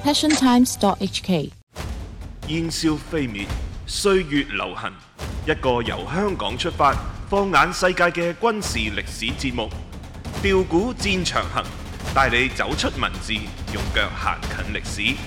passiontimes.hk。 煙消飛滅，歲月流行，一個由香港出發，放眼世界嘅軍事歷史節目《調古戰場行》，帶你走出文字，用腳行近歷史。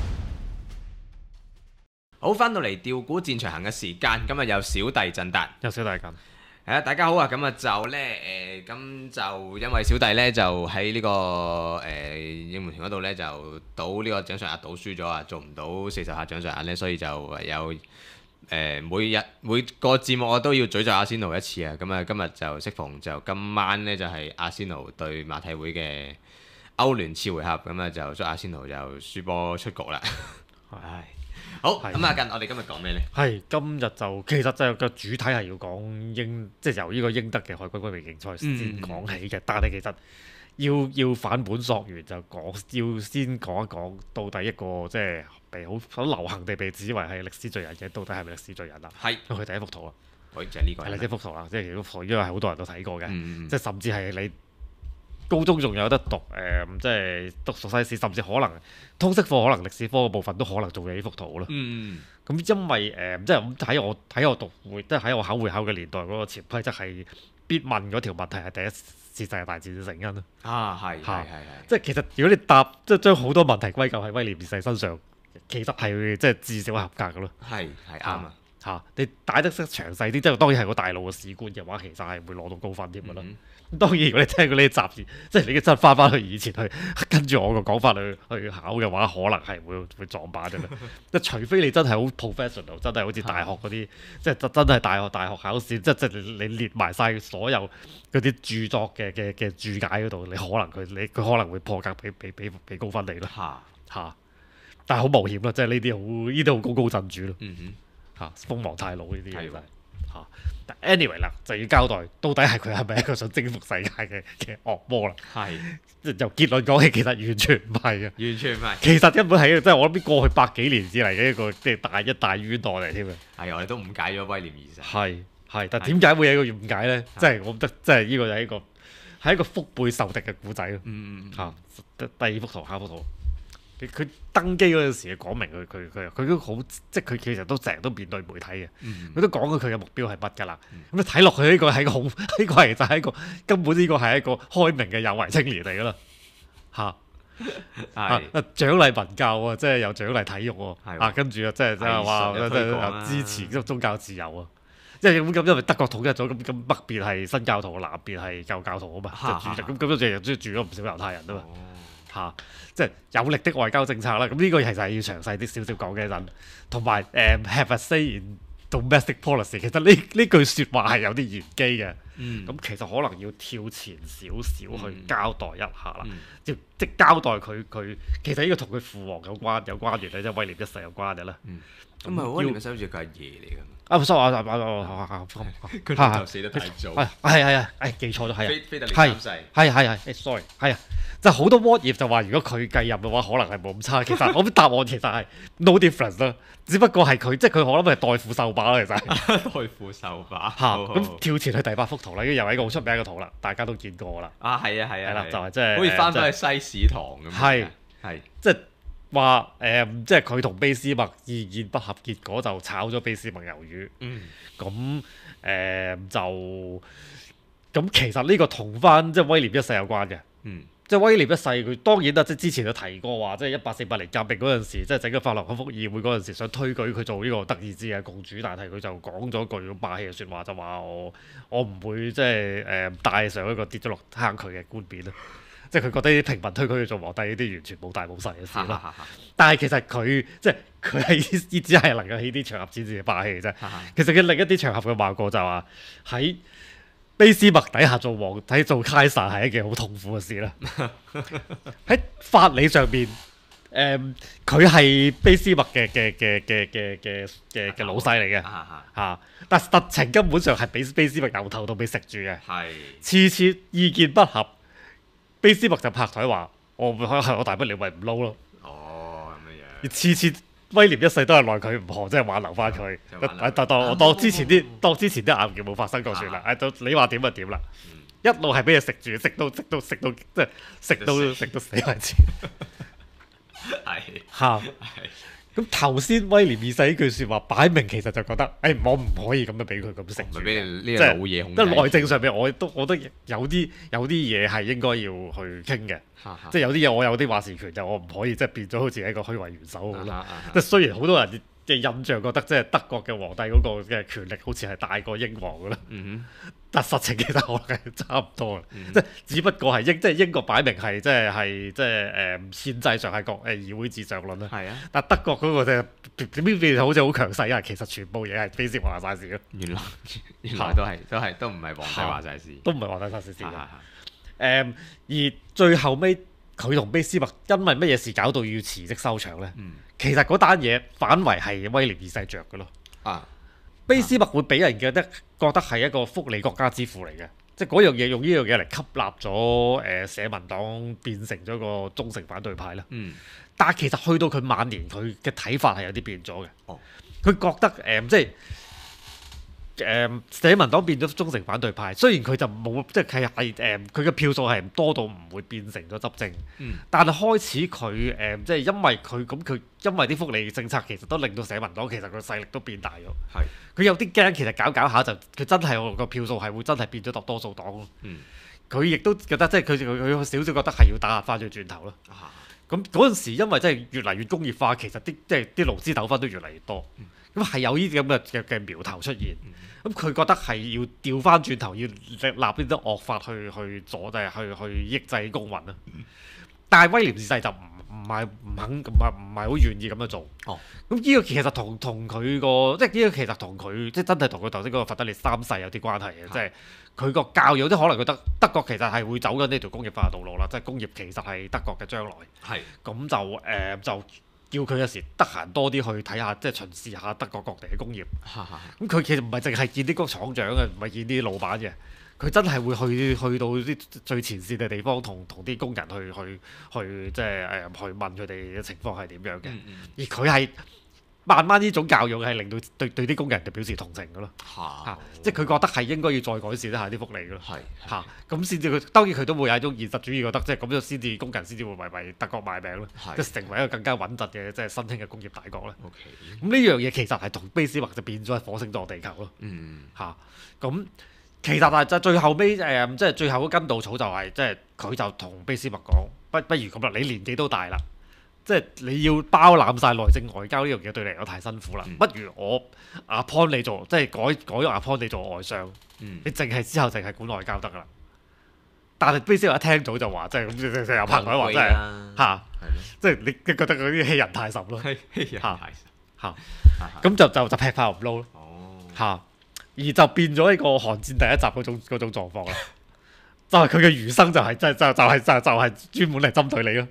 好，翻到嚟調古戰場行嘅時間，今日有小弟陣達， 有小弟咁。 大家好啊！咁啊就呢，咁就因為小弟呢，就喺呢個應援團嗰度呢，就賭呢個獎賞額賭輸咗啊，做唔到40下獎賞額呢，所以就唯有每個節目我都要詛咒阿仙奴一次啊！咁啊今日就適逢就今晚呢，就係阿仙奴對馬體會嘅歐聯次回合，咁啊就祝阿仙奴就輸波出局啦。唉。好，咁啊，我哋今日講咩呢？ 係今日就其實就個主題係要講即係由呢個英德嘅海軍軍備競賽先講起嘅，但係其實要反本溯源就要先講一講到底一個即係被好流行地被指為係歷史罪人嘅，到底係咪歷史罪人啊？係，佢第一幅圖啊， 就係呢個係呢幅圖啦，即係呢幅圖，因為好多人都睇過嘅，即係甚至係你高中仲有得讀即係讀熟西史，甚至可能通識課可能歷史科嘅部分都可能做嘅呢幅圖咯。咁因為即係喺我讀會，即係喺我考會考嘅年代嗰個潛規則係必問嗰條問題係第一次世界大戰嘅成因咯。係，即係其實如果你答即係將好多問題歸咎喺威廉二世身上，其實係即係至少合格嘅咯。係啱啊！你解得識詳細啲，即係當然係個大陸嘅史觀嘅話，其實係會攞到高分添嘅啦。當然，如果你聽過呢啲雜誌，即係你真係翻去以前去跟住我個講法去考嘅話，可能係會撞板嘅啦。即係除非你真係好 professional， 真係好似大學嗰啲，即係真係大學考試，即係你列埋晒所有嗰啲著作嘅注解嗰度，佢可能會破格俾高分你啦。但係好冒險啦，即係呢啲好高震主咯。鋒芒太老呢啲嘢但 anyway 啦，就要交代到底佢係咪一個想征服世界嘅惡魔啦？即係由結論講起，其實完全唔係嘅，完全唔係。其實根本係即係我諗過去百幾年以嚟嘅一個即係一大冤案嚟添嘅。係我哋都誤解咗威廉二世。係，但點解會有一個誤解咧？即係我覺得，即係呢個就係一個腹背受敵嘅故仔咯。第二幅圖，下幅圖。佢登基嗰陣時，講明佢都好，即係佢其實都成日都面對媒體嘅，佢都講咗佢嘅目標係乜㗎啦。咁你睇落去呢個係其實係一個根本呢個係一個開明嘅有為青年嚟㗎啦。獎勵文教啊，即係又獎勵體育喎。跟住即係話支持宗教自由啊。因為德國統一咗，咁北邊係新教徒，南邊係舊教徒啊嘛。咁都住咗唔少猶太人啊嘛。即係有力的外交政策啦，咁呢個其實係要詳細啲少少講嘅一陣，同埋have a say in domestic policy， 其實呢句説話係有啲玄機嘅，咁其實可能要跳前少少去交代一下啦，即交代佢其實呢個同佢父王有關嘅，即係威廉一世有關嘅啦。 咁啊，威廉一世好似佢阿爺嚟㗎。佢老豆死得太早。記錯咗，腓特烈三世。 sorry， 係啊。就好多 what if 就話，如果佢繼任嘅話，可能係冇咁差。其實我答案其實係 no difference 啦，只不過係佢即係佢可能係代父受把啦，其實。代父受把。咁跳前去第8幅圖啦，又係一個好出名嘅圖啦，大家都見過啦。係啦，就係即係。好似翻返去西史堂咁。係。即係話即係佢同俾斯麥意見不合，結果就炒咗俾斯麥魷魚。咁其實呢個同翻即係威廉一世有關嘅。即係威廉一世，佢當然啦，即係之前都提過話，即係1848年革命嗰陣時，即係整個法蘭克福議會嗰陣時，想推舉佢做呢個德意志嘅共主，但係佢就講咗句霸氣嘅説話，就話我唔會即係帶上一個跌咗落坑渠嘅冠冕啦。即係佢覺得啲平民推舉佢做皇帝呢啲完全冇大冇細嘅事啦。但係其實佢即係佢係只係能夠喺啲場合展示嘅霸氣嘅啫。其實佢另一啲場合嘅話過就話喺俾斯麥底下做皇帝做 Kaiser 係一件好痛苦嘅事啦。喺法理上邊，佢係俾斯麥嘅老細嚟嘅，但實情根本上係俾斯麥由頭到尾食住嘅。次次意見不合，俾斯麥就拍台話：我大不了咪唔撈咯。咁樣。次次威廉一世都係奈佢唔何，即係挽留翻佢。當之前啲硬件冇發生過算啦。你話點就點啦。一路係俾佢食住，食到即係食到死為止。 係嚇。咁頭先威廉二世呢句説話，擺明其實就覺得，我唔可以咁樣俾佢咁食住， 唔係俾你呢即個老嘢控制。 係內政上面，我覺得有啲嘢係應該要去傾嘅，即係有啲嘢我有啲話事權，就我唔可以即係變咗好似一個虛位元首咁咯。即係雖然好多人嘅印象覺得即係德國嘅皇帝嗰個嘅權力好似係大過英皇㗎啦，但實情其實可能係差唔多啦，即係只不過係即係英國擺明係即係憲制上係議會至上論啦。 係啊， 但德國嗰個就點變好似好強勢啊！其實全部嘢係卑斯華晒事咯。 原來都唔係皇帝話晒事， 都唔係皇帝話晒事嘅。而最後尾佢同卑斯麥因為乜嘢事搞到要辭職收場咧？其實嗰單嘢反為係威廉二世着嘅咯。卑斯麥會俾人覺得係一個福利國家之父嚟嘅，即係嗰樣嘢用呢樣嘢嚟吸納咗社民黨變成咗個忠誠反對派啦。但係其實去到佢晚年，佢嘅睇法係有啲變咗嘅。佢覺得社民黨變咗忠誠反對派，雖然佢就冇即係佢嘅票數係多到唔會變成咗執政，但係開始佢即係因為佢因為啲福利政策其實都令到社民黨其實個勢力都變大咗。佢有啲驚，其實搞下就佢真係個票數係會真係變咗多數黨咯。佢亦都覺得即係佢有少少覺得係要打壓翻咗轉頭咯。咁嗰陣時因為真係越嚟越工業化，其實啲勞資糾紛都越嚟越多。咁係有呢啲咁嘅苗頭出現，咁佢覺得係要調翻轉頭，要立呢啲惡法去阻，去抑制公民啦。但係威廉二世就唔係好願意咁樣做。咁呢個其實同佢個即係呢個其實同佢即係真係同佢頭先嗰個弗德烈三世有啲關係嘅，即係佢個教養，即可能覺得德國其實係會走緊呢條工業化嘅道路啦，即係工業其實係德國嘅將來。咁就叫佢有時得閒多啲去睇下，即係巡視下德國各地嘅工業。咁佢其實唔係淨係見啲個廠長嘅，唔係見啲老闆嘅，佢真係會去到啲最前線嘅地方，同啲工人去即係去問佢哋嘅情況係點樣嘅。而佢係慢慢呢種教育係令到對啲工人就表示同情嘅咯。即係佢覺得係應該要再改善一下啲福利嘅咯。咁先至佢當然佢都會有一種現實主義，覺得即係咁樣先至工人先至會為德國賣命咯。即係成為一個更加穩陣嘅即係新興嘅工業大國啦。咁呢樣嘢其實係同卑斯麥就變咗係火星撞地球咯。咁其實但係最後尾即係最後嗰根稻草就係即係佢就同卑斯麥講，不如咁啦，你年紀都大啦。即係你要包攬晒內政外交呢樣嘢對你嚟講太辛苦啦，不如我appoint你做即係改 appoint你做外相，你之後淨係管外交得㗎啦。但係卑斯麥一聽到就話，即係咁成日拍台話，真係即係你覺得嗰啲欺人太甚咯。咁就劈炮唔撈咯。而就變咗呢個寒戰第一集嗰種狀況啦。就係佢嘅餘生就係專門嚟針對你咯。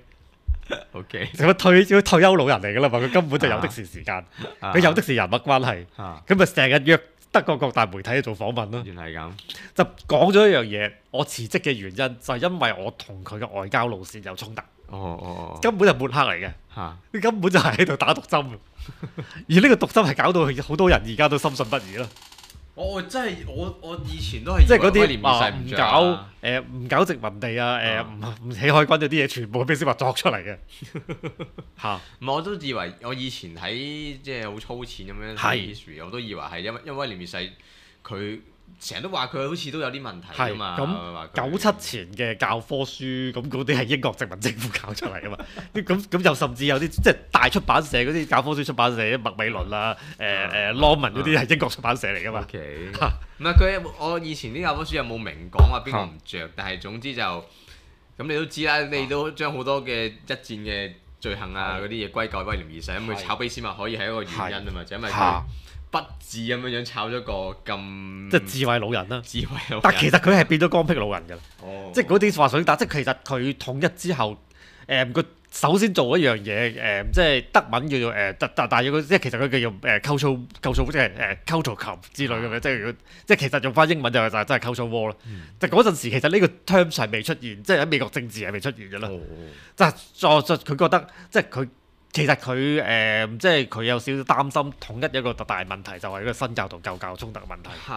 退休老人嚟㗎啦嘛，佢根本就有的是時間，佢有的是人物關係，咁咪成日約德國各大媒體去做訪問咯。 原來係咁， 就講咗一樣嘢，我辭職嘅原因就係因為我同佢嘅外交路線有衝突。根本就抹黑嚟嘅，佢根本就係喺度打毒針。而呢個毒針係搞到好多人而家都深信不疑咯。 真係我以前都係即係嗰啲唔搞殖民地唔起海軍嗰啲嘢，全部俾卑斯麥作出嚟嘅。 唔係我都以為我以前睇即係好粗淺咁樣睇 history，我都以為係因為威廉二世佢成日都話佢好似都有啲問題㗎嘛。咁97前嘅教科書咁嗰啲係英國殖民政府搞出嚟㗎嘛。咁又甚至有啲即係大出版社嗰啲教科書出版社，麥美倫啦、Longman 嗰啲係英國出版社嚟㗎嘛。唔係我以前啲教科書有冇明講話邊個唔着，但係總之就咁你都知啦，你都將好多嘅一戰嘅罪行嗰啲嘢歸咎威廉二世，咁佢炒卑斯麥可以係一個原因啊嘛，就因為佢不智咁樣炒咗個咁即係智慧老人啦。但其實佢係變咗光僻老人㗎啦。即係嗰啲話想打，即係其實佢統一之後，佢首先做一樣嘢，即係德文叫做但係即係其實佢叫做cultural 即係cultural club 之類嘅，即係其實用翻英文就真係 cultural war 咯。就嗰陣時其實呢個 terms 係未出現，即係喺美國政治係未出現嘅啦。就佢覺得即係佢。其實佢即係佢有少少擔心統一一個大問題，就係一個新教同舊教衝突嘅問題。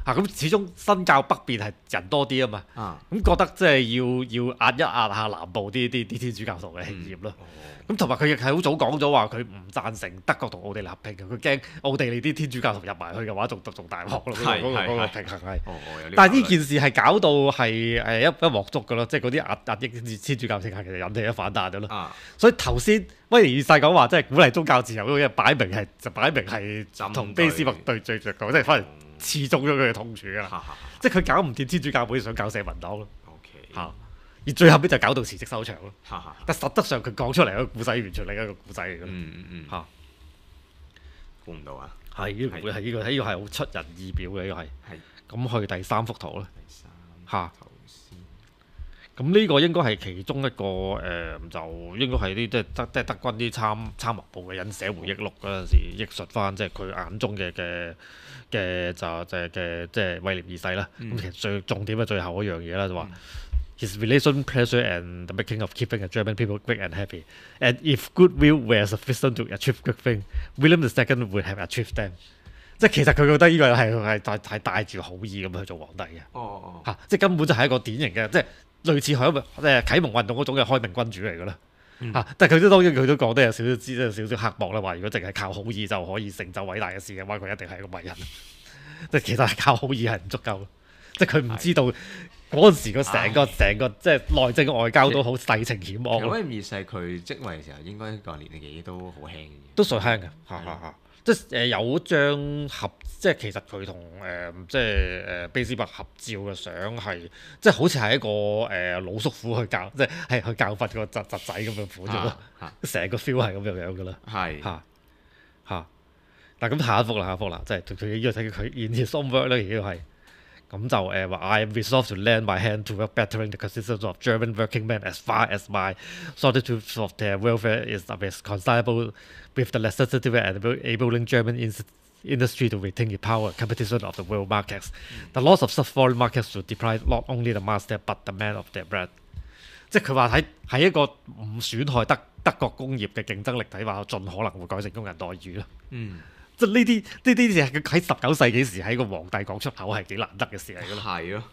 咁始終新教北邊係人多啲啊嘛，咁覺得即係要壓一壓下南部啲天主教徒嘅氣焰咯。咁同埋佢亦係好早講咗話，佢唔贊成德國同奧地利合併嘅，佢驚奧地利啲天主教徒入埋去嘅話，仲大鑊咯。嗰個平衡係。但係呢件事係搞到係一鑊粥㗎咯，即係嗰啲壓抑天主教政客其實引起咗反彈咗咯。所以頭先威廉二世講話，即係鼓勵宗教自由嗰啲，擺明係同卑斯麥對著講，即係反而刺中咗佢嘅痛處㗎啦。即係佢搞唔掂天主教會，想搞社民黨咯。而最後尾就搞到辭職收場咯。但實質上佢講出嚟嗰個故仔完全另一個故仔嚟㗎。嚇， 估唔到啊！ 係呢個係好出人意表嘅，呢個係。咁去第三幅圖啦。嚇。咁呢個應該係其中一個就應該係啲即係德軍啲參謀部嘅人寫回憶錄嗰陣時，憶述翻即係佢眼中嘅即係威廉二世啦。咁其實最重點嘅最後嗰樣嘢啦，就話。His relation, pleasure, and the making of keeping the German people quick and happy. And if goodwill were sufficient to achieve good thing, William II would have achieved them. 即係其實佢覺得呢個係帶住好意咁去做皇帝嘅。即係根本就係一個典型嘅，即係類似啟蒙運動嗰種嘅開明君主嚟㗎啦。但係佢當然佢都講得有少少刻薄啦，話如果淨係靠好意就可以成就偉大嘅事嘅話，佢一定係一個偉人。即係其實係靠好意係唔足夠，即係佢唔知道。嗰陣時個成個即係內政外交都好世情險惡。 咁威廉二世佢職位嘅時候，應該個年紀都好輕嘅。 都算輕嘅，即係有張合，即係其實佢同即係卑斯麥合照嘅相係，即係好似係一個老叔父去教，即係去教訓個侄仔咁嘅款啫咯。成個 feel 係咁樣㗎啦。係嚇。嗱咁下一幅啦，即係佢呢個睇佢 in his own work 咧，亦都係。咁就話 I am resolved to lend my hand to bettering the conditions of German working men as far as my solicitude of their welfare is reconcilable with the necessity and enabling German industry to retain its power and competition of the world markets. The loss of such foreign markets should deprive not only the master but the man of their bread. 即係佢話喺一個唔損害德國工業嘅競爭力底下，盡可能會改善工人待遇咯。即係呢啲嘢係佢喺19世紀時喺個皇帝講出口係幾難得嘅事嚟㗎咯。 係咯，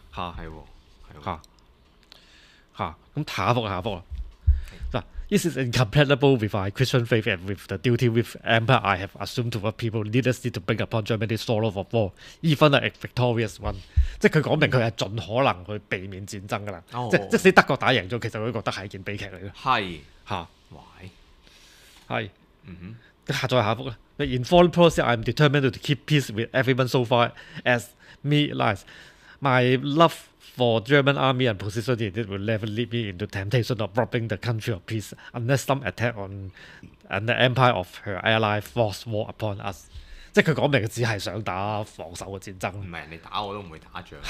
咁下一幅啦。嗱 ，This is incompatible with my Christian faith and with the duty with empire I have assumed toward people needlessly to bring upon Germany the sorrow of war, even a victorious one。即係佢講明佢係盡可能去避免戰爭㗎啦。即使德國打贏咗，其實佢都覺得係一件悲劇嚟嘅。係。下一幅啦。In foreign policy, I am determined to keep peace with everyone so far as me lies. My love for German army and position in it will never lead me into temptation of robbing the country of peace unless some attack on the empire of her ally force war upon us。即係佢講明只係想打防守嘅戰爭。 唔係人哋打我都唔會打仗。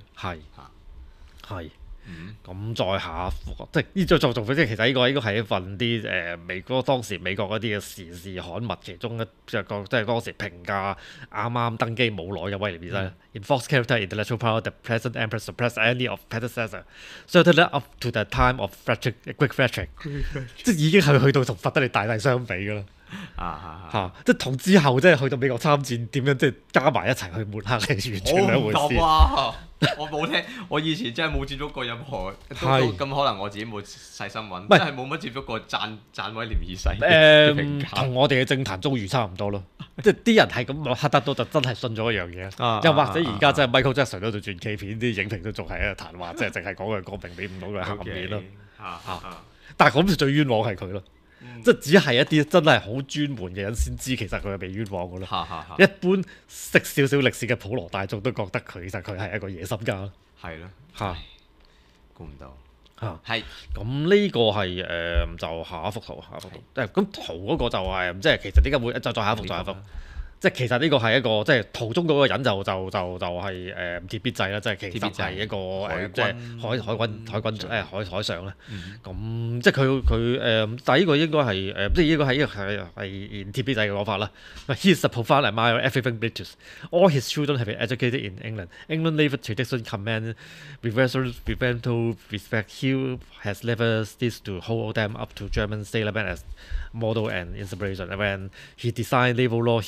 係。咁再下一幅，即係呢張作品，即係其實呢個應該係一份啲當時美國嗰啲嘅時事刊物其中即係當時評價啱登基冇耐嘅威廉二世。In false character, intellectual power, the present emperor surpassed any of predecessor, certainly up to the time of Great Frederick。即係已經係去到同佛得利大帝相比㗎啦。即係同之後即係去到美國參戰點樣即係加埋一齊去抹黑係完全兩回事。 我冇聽，我以前真係冇接觸過任何咁可能我自己冇細心揾，真係冇乜接觸過讚威廉二世。 同我哋嘅政壇遭遇差唔多咯，即係啲人係咁黑得到就真係信咗一樣嘢。又或者而家真係 Michael Jackson 嗰度傳記片啲影評都仲係喺度談話，即係淨係講佢光明俾唔到佢黑暗面咯。但係咁就最冤枉係佢咯。即係只係一啲真係好專門嘅人先知，其實佢係被冤枉㗎咯。一般識少少歷史嘅普羅大眾都覺得其實佢係一個野心家咯。 係咯，估唔到。 係咁呢個係就下一幅圖。咁圖嗰個就係即係其實點解會再下一幅？即係其實呢個係一個即係途中嗰個人就係鐵必制啦，即係其實係一個即係海上啦。咁即係佢但係呢個應該係即係呢個係鐵必制嘅講法啦。He is a profound admirer of everything British. All his children have been educated in England. England naval tradition command reverential respect. He has never ceased to hold them up to German sailormen as model and inspiration. When he designed naval law, he had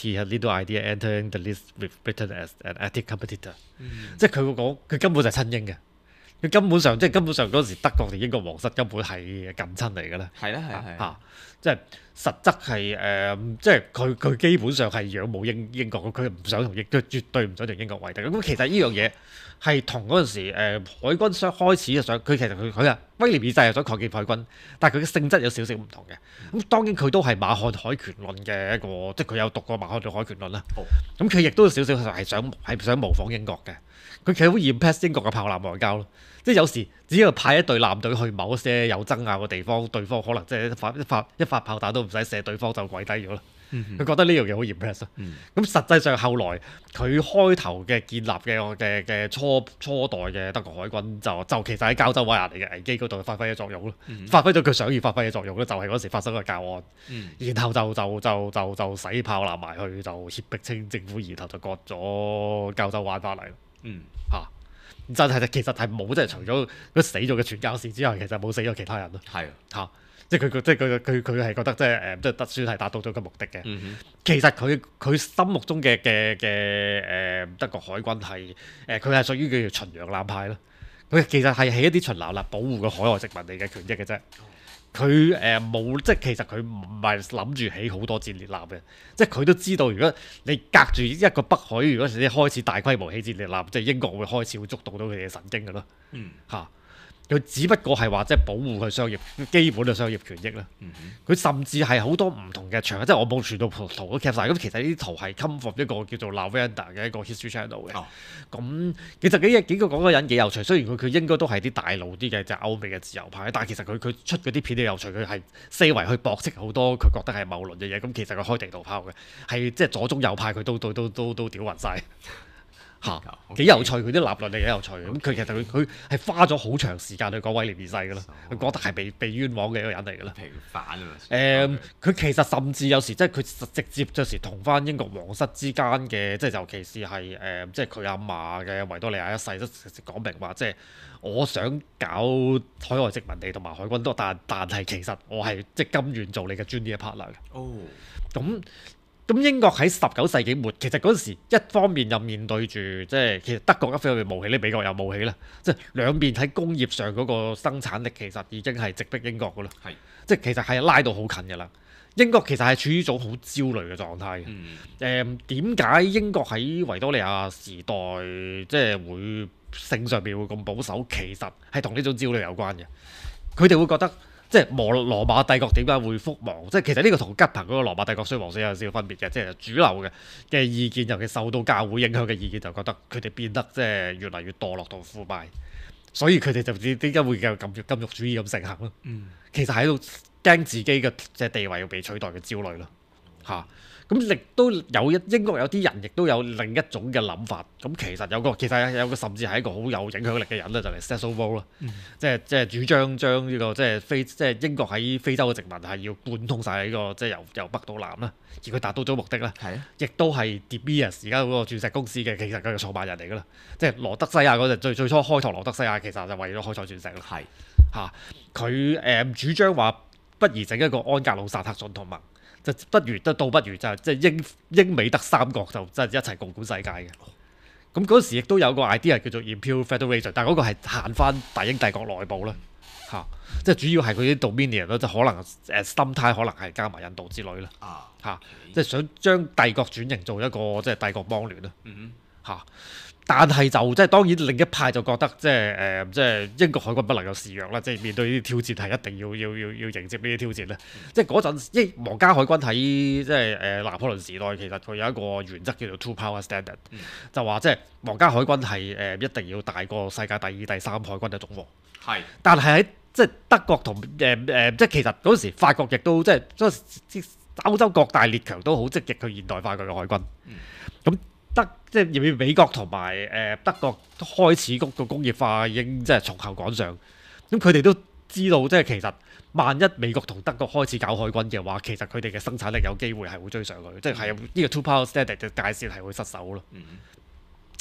original idea entering the list with Britain as an active competitor。即係佢會講，佢根本就係親英嘅。佢根本上嗰時德國同英國皇室根本係近親嚟嘅咧。 係啦， 嚇，即係實質係即係佢基本上係仰慕英國，佢唔想同佢絕對唔想同英國為敵。咁其實呢樣嘢係同嗰陣時海軍開始想，佢其實佢啊威廉二世係想擴建海軍，但係佢嘅性質有少少唔同嘅。咁當然佢都係馬漢海權論嘅一個，即係佢有讀過馬漢海權論啦。咁佢亦都有少少係想模仿英國嘅。佢其實好 impress 英國嘅炮艦外交咯。即係有時只要派一隊艦隊去某些有爭拗嘅地方，對方可能即係一發炮彈都唔使射，對方就跪低咗啦。佢覺得呢樣嘢好 impress 咯。咁實際上後來佢開頭嘅建立嘅初代嘅德國海軍就其實喺膠州灣嚟嘅危機嗰度發揮咗作用咯。發揮咗佢想要發揮嘅作用咧，就係嗰時發生個教案，然後就洗炮艦埋去，就脅迫清政府，然後就割咗膠州灣翻嚟咯。嚇！真係其實係冇，即係除咗嗰死咗嘅傳教士之外，其實冇死咗其他人咯。係嚇，即係佢係覺得即係得算係達到咗個目的嘅。其實佢心目中嘅德國海軍係佢係屬於叫做巡洋艦派咯。佢其實係起一啲巡艦艦保護個海外殖民地嘅權益嘅啫。佢冇即係其實佢唔係諗住起好多戰列艦嘅，即係佢都知道，如果你隔住一個北海，如果你開始大規模起戰列艦，即係英國會開始會觸動到佢哋嘅神經嘅咯。嚇！佢只不過係話即係保護佢商業基本嘅商業權益啦。佢甚至係好多唔同嘅場，即係我冇傳到圖都 cap 晒。咁其實呢啲圖係 come from 一個叫做 Lavender 嘅一個 history channel 嘅。咁其實幾個講嘅人幾有趣，雖然佢應該都係啲大路啲嘅，就係歐美嘅自由派，但係其實佢出嗰啲片都有趣，佢係四圍去駁斥好多佢覺得係謬論嘅嘢。咁其實佢開地圖炮嘅，係即係左中右派佢都屌暈晒。嚇，幾有趣，佢啲立論係幾有趣。咁佢其實佢係花咗好長時間去講威廉二世㗎啦，佢覺得係被冤枉嘅一個人嚟㗎啦。平反啊嘛。佢其實甚至有時即係佢直接有時同翻英國皇室之間嘅，即係尤其是係即係佢阿嫲嘅維多利亞一世都講明話，即係我想搞海外殖民地同埋海軍多，但係其實我係即係甘願做你嘅 junior partner 嘅。咁英國喺19世紀末，其實嗰陣時一方面又面對住即係其實德國一方面冒起咧，美國又冒起啦，即係兩邊喺工業上嗰個生產力其實已經係直逼英國㗎啦，即係其實係拉到好近㗎啦。英國其實係處於一種好焦慮嘅狀態嘅。點解英國喺維多利亞時代即係會性上邊會咁保守？其實係同呢種焦慮有關嘅。佢哋會覺得。即係羅馬帝國點解會覆亡？即係其實呢個同吉彭嗰個羅馬帝國衰亡史有少少分別嘅，即係主流嘅意見，尤其受到教會影響嘅意見，就覺得佢哋變得即係越嚟越墮落同腐敗，所以佢哋就點解會有禁欲主義咁盛行咯？其實喺度驚自己嘅即係地位要被取代嘅焦慮咯，嚇。咁亦都有英國有啲人亦都有另一種嘅諗法。咁其實有個甚至係一個好有影響力嘅人咧，就係 Cecil Rhodes 咯。即係主張將呢個即係英國喺非洲嘅殖民係要貫通晒呢個即係由北到南啦。而佢達到咗目的啦，亦都係 De Beers 而家嗰個鑽石公司嘅其實佢嘅創辦人嚟㗎啦。即係羅德西亞嗰陣最初開拓羅德西亞，其實就為咗開採鑽石咯。佢主張話不如整一個安格魯薩克遜同盟。就倒不如就係即係英美德三國就即係一齊共管世界嘅。咁嗰時亦都有個 idea 叫做 Imperial Federation， 但係嗰個係限翻大英帝國內部啦，即係主要係佢啲 Dominion 咯，就可能心態可能係加埋印度之類啦，即係想將帝國轉型做一個即係帝國邦聯啦，但係就即係當然另一派就覺得即係英國海軍不能夠示弱啦，即係面對呢啲挑戰係一定要迎接呢啲挑戰咧。即係嗰陣，因為皇家海軍喺即係拿破崙時代，其實佢有一個原則叫做 Two Power Standard，就話即係皇家海軍係一定要大過世界第2、第3海軍嘅總和。但係喺即係德國同即係其實嗰時法國亦都即係歐洲各大列強都好積極去現代化佢嘅海軍。咁即係美國同埋德國都開始個工業化已經即係從後趕上，咁佢哋都知道即係其實萬一美國同德國開始搞海軍嘅話，其實佢哋嘅生產力有機會係會追上去，即係呢個 Two Power Standard 嘅界線係會失守咯。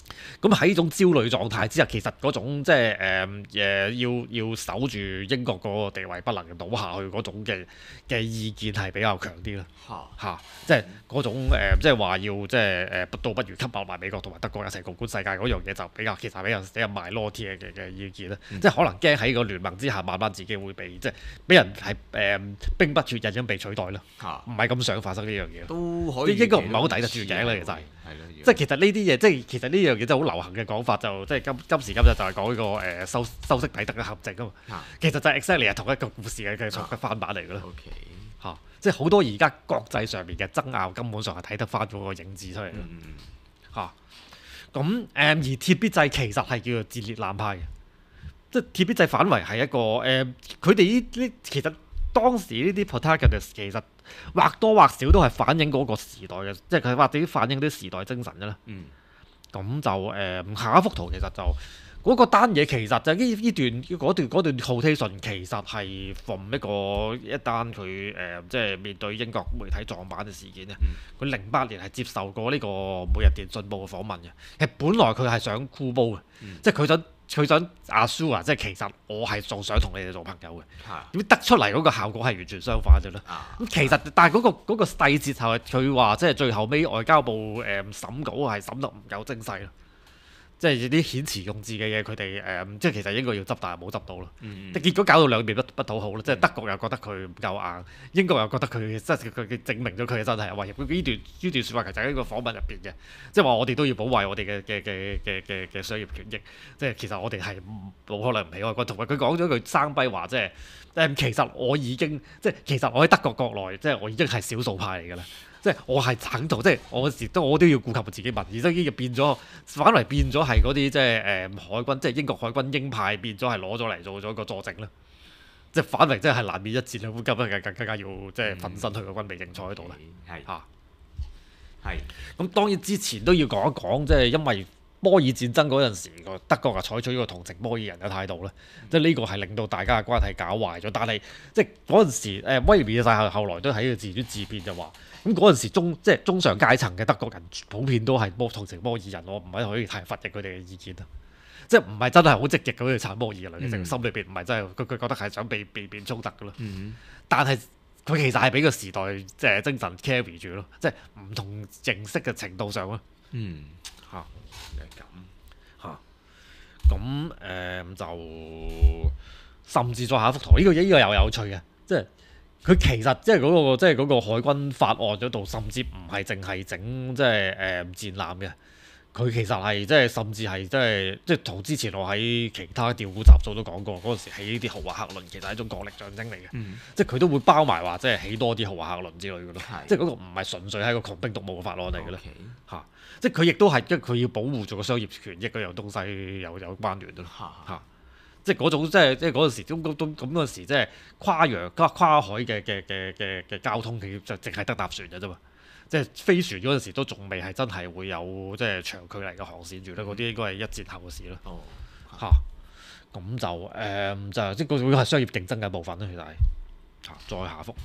咁喺呢種焦慮狀態之下，其實嗰種即係要守住英國嗰個地位不能倒下去嗰種嘅意見係比較強啲啦。即係嗰種即係話要即係倒不如吸納埋美國同埋德國一齊共管世界嗰樣嘢就比較其實比較minority嘅意見啦。即係可能驚喺個聯盟之下，慢慢自己會被即係俾人係兵不血刃咁被取代啦。唔係咁想發生呢樣嘢。 都可以。 應該唔係好抵得住頸啦，其實係。即係其實呢啲嘢，即係其實呢樣嘢真係好流行嘅講法，就即係今時今日就係講呢個修昔底德嘅陷阱啊嘛。其實就係 exactly 係同一個故事嘅翻版嚟㗎啦。即係好多而家國際上面嘅爭拗根本上係睇得翻嗰個影子出嚟啦。咁而鐵必制其實係叫做戰列艦派嘅，即係鐵必制反為係一個佢哋呢其實當時呢啲 protagonist 其實或多或少都係反映嗰個時代嘅，即係佢或者反映啲時代精神嘅啦。咁就下一幅圖其實就嗰個單嘢其實就嗰段 quotation 其實係 from 一單佢即係面對英國媒體撞板嘅事件啊。佢08年係接受過呢個每日電訊報嘅訪問嘅。其實本來佢係想箍煲嘅，即係佢想 assure 即係其實我係仲想同你哋做朋友嘅。點得出嚟嗰個效果係完全相反嘅啦。咁其實但係嗰個細節就係佢話即係最後尾外交部審稿係審得唔夠精細咯。即係啲遣詞用字嘅嘢，佢哋即係其實應該要執，但係冇執到咯。結果搞到兩邊不討好咯。即係德國又覺得佢唔夠硬，英國又覺得佢即係佢證明咗佢嘅真係話。呢段説話其實喺個訪問入邊嘅，即係話我哋都要保衞我哋嘅商業權益。即係其實我哋係冇可能唔起外軍。同埋佢講咗句生逼話，即係其實我已經即係其實我喺德國國內，即係我已經係少數派嚟㗎啦。即係我係肯做，即係我都要顧及自己民意，而家變咗，反為變咗係嗰啲即係海軍，即係英國海軍鷹派變咗係攞咗嚟做咗個佐證啦。即係反為即係難免一戰啦，咁更加要即係奮身去個軍備競賽喺度啦。咁當然之前都要講一講，即係因為摩爾戰爭嗰陣時，德國啊採取呢個同情摩爾人嘅態度啦。即係呢個係令到大家嘅關係搞壞咗。但係即係嗰陣時，威廉二世後來都喺個自主自辯就話。咁嗰陣時即係中上階層嘅德國人普遍都係同情摩爾人，我唔係可以太否認佢哋嘅意見啊！即係唔係真係好積極咁去撐摩爾人，其實心裏邊唔係真係佢覺得係想避免衝突噶咯。但係佢其實係俾個時代即係精神 carry 住咯，即係唔同形式嘅程度上咯。咁就甚至再下一幅圖，呢個又有趣嘅，即係。佢其實即係嗰個海軍法案嗰度，甚至唔係淨係整即係戰艦嘅。佢其實係即係甚至係即係同之前我喺其他調虎集數都講過，嗰陣時起呢啲豪華客輪其實係一種國力象徵嚟嘅。即係佢都會包埋話即係起多啲豪華客輪之類嘅咯。即係嗰個唔係純粹係個窮兵黷武嘅法案嚟嘅啦。即係佢亦都係即係佢要保護住個商業權益嗰樣東西有關聯咯。即係嗰種即係嗰陣時咁嗰陣時即係跨海嘅交通，佢就淨係得搭船嘅啫嘛。即係飛船嗰陣時都仲未係真係會有即係長距離嘅航線住啦。嗰啲應該係一戰後嘅事咯。咁就即係嗰個係商業競爭嘅部分啦。其實係再下幅。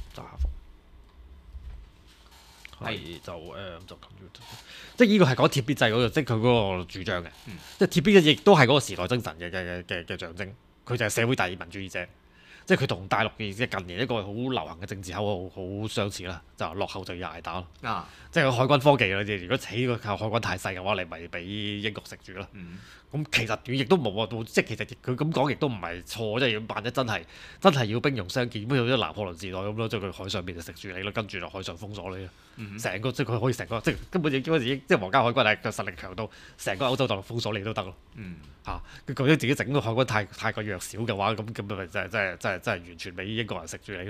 即係呢個係講鐵必制嗰個，即係佢嗰個主張嘅。即係鐵必制亦都係嗰個時代精神嘅象徵。佢就係社會大義民主義者。即係佢同大陸嘅即係近年一個好流行嘅政治口號好相似啦，就落後就要捱打咯。即係個海軍科技啦，你如果起個海軍太細嘅話，你咪俾英國食住咯。咁其實亦都冇啊，即係其實佢咁講亦都唔係錯，即係萬一真係要兵戎相見，咁好似拿破崙時代咁咯，即係佢海上邊就食住你咯，跟住就海上封鎖你咯。成個即係佢可以成個即係根本嗰陣時即係皇家海軍係個實力強到成個歐洲大陸封鎖你都得咯。佢覺得自己整個海軍太過弱小嘅話，咁咪真係完全俾英國人食住你咯。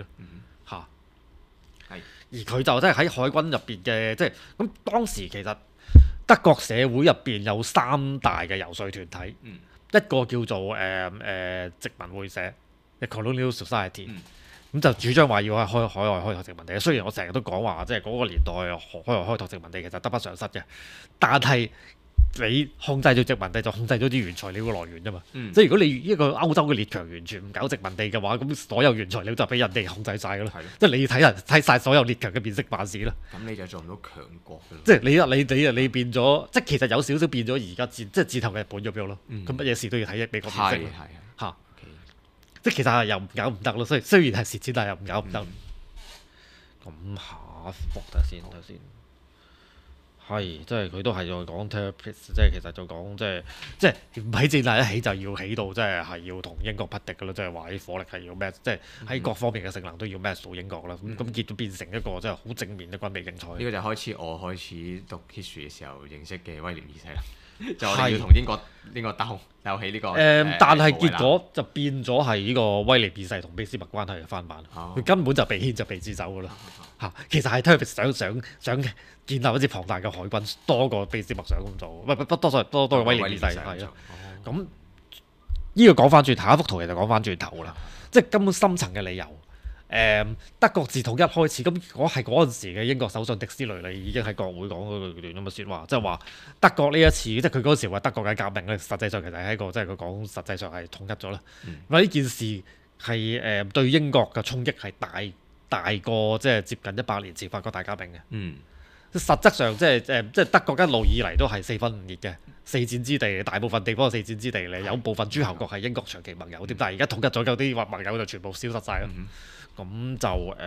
而佢就真係喺海軍入邊嘅，即係咁當時其實德國社會入邊有3大嘅遊說團體，一個叫做殖民會社嘅 Colonial Society，咁就主張話要喺海外開拓殖民地。雖然我成日都講話，即係嗰個年代海外開拓殖民地其實得不償失嘅，但係你控制咗殖民地就控制咗啲原材料嘅來源啫嘛。 嗯即係如果你一個歐洲嘅列強完全唔搞殖民地嘅話，咁所有原材料就俾人哋控制晒㗎啦。 係咯即係你睇晒所有列強嘅變色辦事啦。 咁你就做唔到強國㗎啦。 即係你變咗，即係其實有少少變咗而家即係字頭嘅日本咁樣咯。佢乜嘢事都要睇美國變色係嚇。 OK 即係其實係又唔搞唔得咯，雖然係蝕錢，但係又唔搞唔得。咁下一幅睇先，係即係佢都係再講 Tirpitz 即係其實就講即係唔喺戰艦一起就要起到即係要同英國匹敵㗎啦，即係話啲火力係要 match，即係喺各方面嘅性能都要 match 到英國啦。咁結咗變成一個即係好正面嘅軍備競賽。 呢個就我開始讀 history 嘅時候認識嘅威廉二世啦。就我係哋要同英國鬥起呢個但係結保衛果就變咗係呢個威廉二世同俾斯麥關係嘅翻版，佢根本就被牽就被支走㗎啦嚇。其實係 Tirpitz 想建立一支龐大嘅海軍，多過俾斯麥想咁做，唔係多過威廉二世係咯。咁呢個講翻轉下一幅圖，其實講翻轉頭啦，即係根本深層嘅理由。德國自統一開始，咁我係嗰陣時嘅英國首相迪斯雷利已經喺國會講嗰段咁嘅説話，即係話德國呢一次，即係佢嗰陣時話德國嘅革命咧，實際上其實係一個即係佢講實際上係統一咗啦。因為呢件事係對英國嘅衝擊係大過即係接近100年前法國大革命嘅。實質上即係德國一路以嚟都係四分五裂嘅四戰之地，大部分地方係四戰之地咧，有部分諸侯國係英國長期盟友添，但係而家統一咗，有啲盟友就全部消失晒啦。咁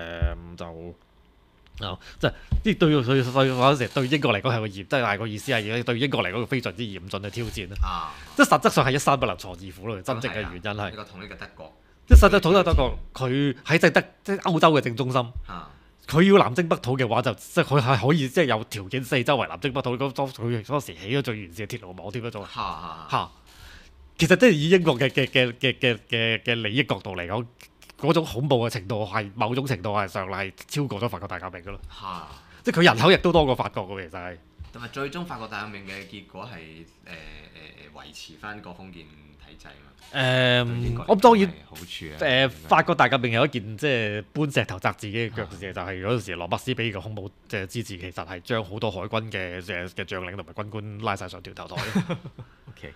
即係啲對嗰陣時對英國嚟講係個即係大個意思係對英國嚟講個非常之嚴峻嘅挑戰啦。即係實質上係一山不能藏二虎咯，真正嘅原因係呢個統一嘅德國， 即係實際統一德國，佢喺即係歐洲嘅正中心。佢要南征北討嘅話，就即係佢係可以即係有條件四周圍南征北討。佢當時起咗最完善嘅鐵路網添啦，仲嚇。其實即係以英國嘅利益角度嚟講，嗰種恐怖嘅程度係某種程度上係超過咗法國大革命噶咯。即係佢人口亦都多過法國嘅，其實係。 同埋最終法國大革命嘅結果係維持翻個封建體制嘛。 咁當然好處啊。 法國大革命有一件即係搬石頭砸自己嘅腳嘅事，就係嗰陣時羅伯斯比嘅恐怖即係支持，其實係將好多海軍嘅將領同埋軍官拉晒上斷頭台。 OK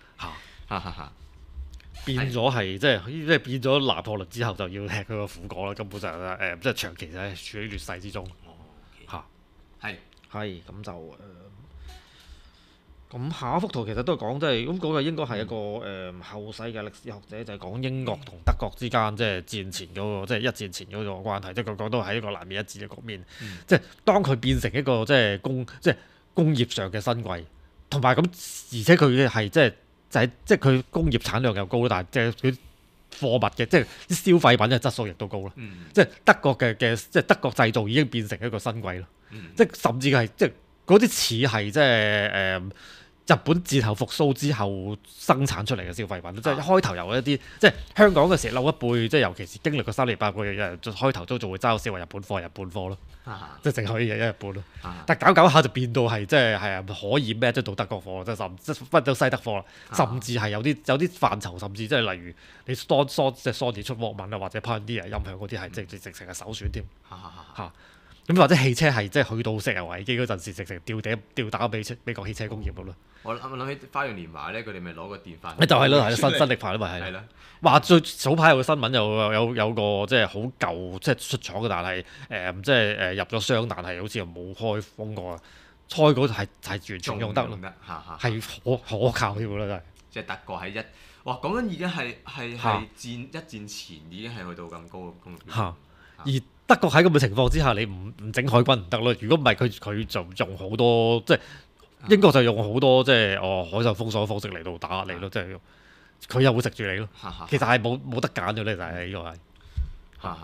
變咗係即係變咗拿破崙之後就要吃佢個苦果啦，根本就即係長期喺處於劣勢之中嚇。係咁就咁下一幅圖其實都係講即係咁嗰個應該係一個後世嘅歷史學者，就係講英國同德國之間即係戰前嗰個即係一戰前嗰個關係，即係佢講到係一個難免一戰嘅局面。即係當佢變成一個即係工業上嘅新貴，同埋咁而且佢係即係佢工業產量又高，但係即係佢貨物嘅即係啲消費品嘅質素亦都高啦。即係德國嘅即係德國製造已經變成一個新貴咯。即係甚至係即係嗰啲似係即係日本戰後復甦之後生產出嚟嘅消費品，即係一開頭由一啲即係香港嘅時老一輩，即係尤其是經歷過3年8個月，開頭都仲會嘲笑話日本貨咯，即係淨可以日本咯。但搞搞下就變到係即係可以孭得到德國貨，即係分到西德貨啦。甚至係有啲範疇，甚至即係例如你即係 Sony 出沃文啊，或者 Pioneer 音響嗰啲係即係直情係首選添嚇。咁或者汽車係即係去到石油危機嗰陣時，直情吊打美國汽車工業咁咯。 我諗起花樣年華咧，佢哋咪攞個電飯， 就係咯，新力牌咯，咪係啦。話最早排有個新聞有個即係好舊即係出廠嘅，但係即係入咗箱，但係好似又冇開封過。開嗰係完全用得咯，係可靠添啦，真係。 即係德國喺講緊已經係一戰前已經係去到咁高嘅工業。 而德國喺咁嘅情況之下，你唔整海軍唔得咯。如果唔係佢就用好多即係英國就用好多即係海上封鎖嘅方式嚟到打壓你咯，即係佢又會食住你咯。其實係冇得揀嘅咧，就係呢個係。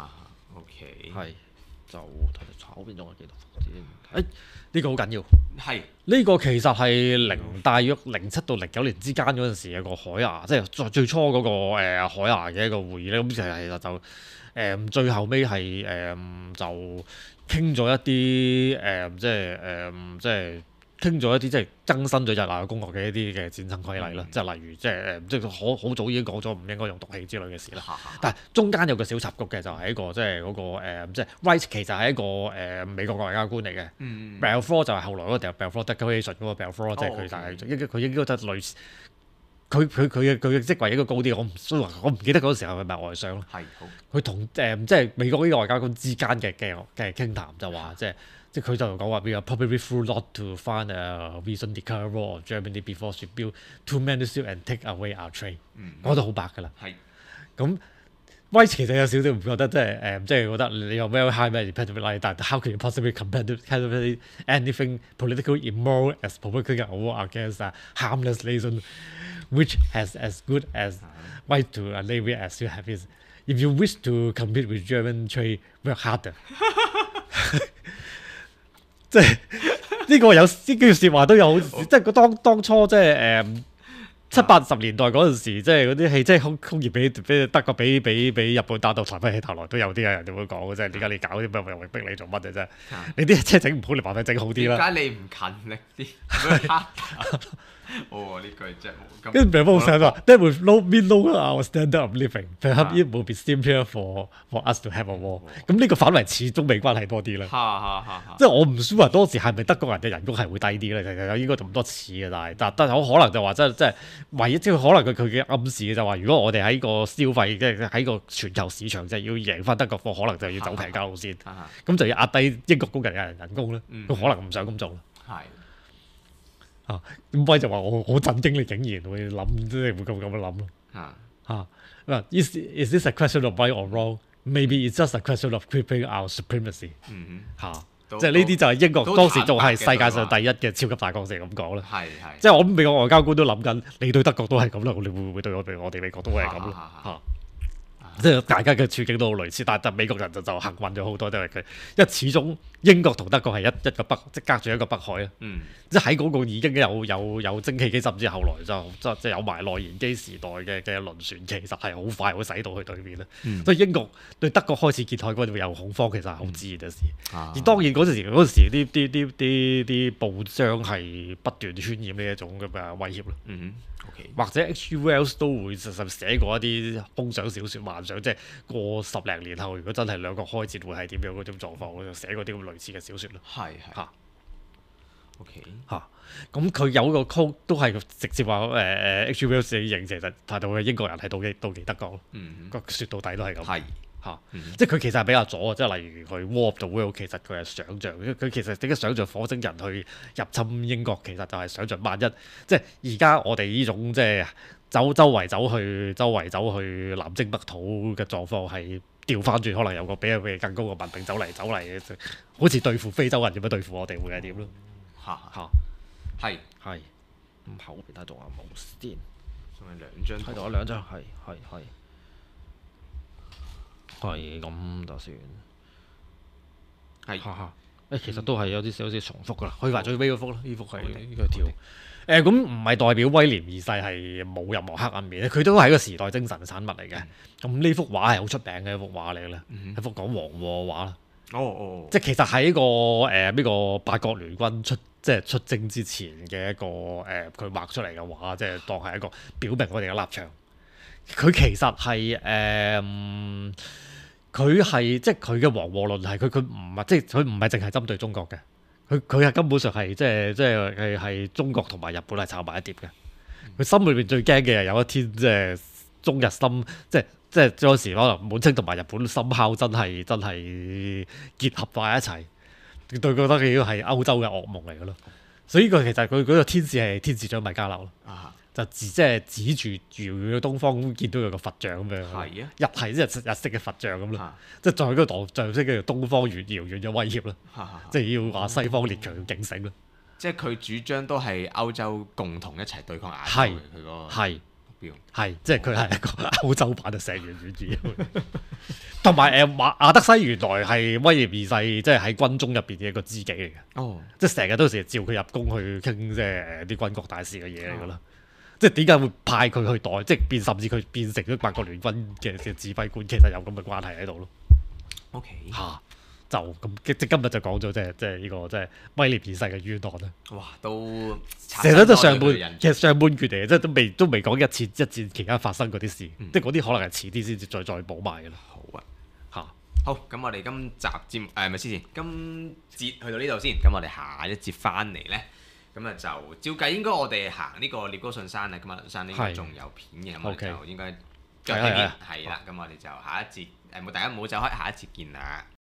OK。 係就炒邊種幾多伏先？呢個好緊要。 係呢個其實係大約07到09年之間嗰陣時嘅個海牙，即係最初嗰個海牙嘅一個會議咧。咁其實就最後尾係就傾咗一啲即係傾咗一啲即係更新咗日內瓦公約嘅一啲嘅戰爭規例啦，即係例如即係好早已經講咗唔應該用毒氣之類嘅事啦。但係中間有個小插曲嘅就係一個即係嗰個即係 Wright 其實係一個美國外交官嚟嘅，Balfour 就係後來嗰個 Balfour Declaration 嗰個 Balfour，即係佢但係佢應該就類似佢嘅職位應該高啲，我唔記得嗰時候係咪外相咯。 係好。 佢同即係美國呢個外交官之間嘅傾談就話即係佢就講話，we are probably fool not to find a reason declare war on Germany before she build too many ships and take away our trade。講到好白㗎啦。 係。 咁威其實有少少唔覺得即係覺得你有 very high independent， 但 how can you possibly compare anything political immoral as provoking a war against a harmless nation which has as good as right to a navy as you have is if you wish to compete with German trade work harder。即係呢個有呢句説話都有，即係佢當初即係70-80年代嗰陣時，即係嗰啲氣即係空業俾德國俾日本打到抬翻起頭來，都有啲人就會講嘅啫。點解你搞啲咩為逼你做乜嘅啫？你啲車整唔好，你麻煩整好啲啦。 點解你唔勤力啲？哦，呢句真係冇。 跟住病風上話 ，That would mean lower our standard of living. Perhaps it would be simpler for us to have a war。咁呢個反為似中美關係多啲啦。即係我唔 sure 當時係咪德國人嘅人工係會低啲咧？其實應該咁多似嘅，但係好可能就話即係唯一即係可能佢嘅暗示就話，如果我哋喺個消費即係喺個全球市場就係要贏翻德國貨，可能就要走平價路線，咁就要壓低英國工人嘅人工咧。佢可能唔想咁做啦。係。咁威就話我好震驚，你竟然會諗，即係會咁樣諗咯。Is this a question of right or wrong? Maybe it's just a question of keeping our supremacy。即係呢啲就係英國當時仲係世界上第一嘅超級大國，成咁講啦。即係我美國外交官都諗緊，你對德國都係咁啦，你會唔會對我哋美國都係咁咯？即係大家嘅處境都好類似，但係美國人就幸運咗好多，因為佢因為始終英國同德國係一個北，即隔住一個北海啊。即係喺嗰個已經有蒸汽機，甚至後來就即係有埋內燃機時代嘅輪船，其實係好快會駛到去對面啦。所以英國對德國開始建海軍會有恐慌，其實係好自然嘅事。而當然嗰陣時啲報章係不斷渲染呢一種咁嘅威脅咯。或者 H.G. Wells 都會寫過一啲空想小説幻想，即係過10零年後，如果真係兩國開戰會係點樣嗰種狀況，就寫過啲咁類似嘅小説咯。 OK。 咁佢有個 code 都係直接話H.G. Wells 認其實睇到嘅英國人係妒忌德國咯。個説到底都係咁。即係佢其實係比較左，即係例如佢 War of the World， 其實佢係想像，佢其實點解想像火星人去入侵英國，其實就係想像萬一，即係而家我哋呢種即係周圍走去南征北討嘅狀況係調翻轉，可能有個比佢更高嘅文明走嚟，好似對付非洲人咁樣對付我哋會係點咯？ 係。 咁後邊睇仲有冇先？ 仲有2張。 睇到2張，係咁就算。其實都係有啲重複噶啦，可以話最尾嗰幅啦，呢幅係呢個條。咁唔係代表威廉二世係冇任何黑暗面，佢都係一個時代精神嘅產物嚟嘅。咁呢幅畫係好出名嘅一幅畫嚟嘅啦，一幅講黃禍畫啦。即係其實喺呢個八國聯軍出征之前嘅一個佢畫出嚟嘅畫，即係當係一個表明我哋嘅立場。佢其實係佢係即係佢嘅黃禍論係佢唔係即係佢唔係淨係針對中國嘅，佢係根本上係即係中國同埋日本係炒埋一碟嘅。佢心裏邊最驚嘅係有一天即係中日心即係嗰時可能滿清同埋日本心口真係結合埋一齊，對覺得佢係歐洲嘅噩夢嚟嘅咯。所以佢其實佢嗰個天使係天使長米迦勒咯。就即係指住遙遠嘅東方見到有個佛像咁樣，日係日式嘅佛像咁咯，即係再喺嗰個象徵叫做東方遙遠嘅威脅咯，即係要話西方列強要警醒咯。 即係佢主張都係歐洲共同一齊對抗亞洲嘅佢個目標， 係即係佢係一個歐洲版嘅石原主義。同埋亞德西原來係威廉二世即係喺軍中入邊嘅一個知己嚟嘅，即係成日都召佢入宮去傾即係啲軍國大事嘅嘢嚟㗎啦。即係點解會派佢去代，即係甚至佢變成咗八國聯軍嘅指揮官，其實有咁嘅關係喺度咯。 OK。 就咁即今日就講咗即係呢個即係威廉二世嘅冤案啦。 哇，都其實都上半， 產生多咗佢嘅印象其實上半段嚟嘅，即係都未講一戰期間發生嗰啲事，即係嗰啲可能係遲啲先至再補埋嘅啦。 好啊。 嚇， 好，咁我哋今集節目咪先，今節去到呢度先，咁我哋下一節翻嚟呢，咁啊就照計應該我哋行呢個聶高信山啊，咁啊山應該仲有片嘅，咁我哋就應該再睇片，係啦，咁我哋就下一節大家唔好走開，下一節見啦。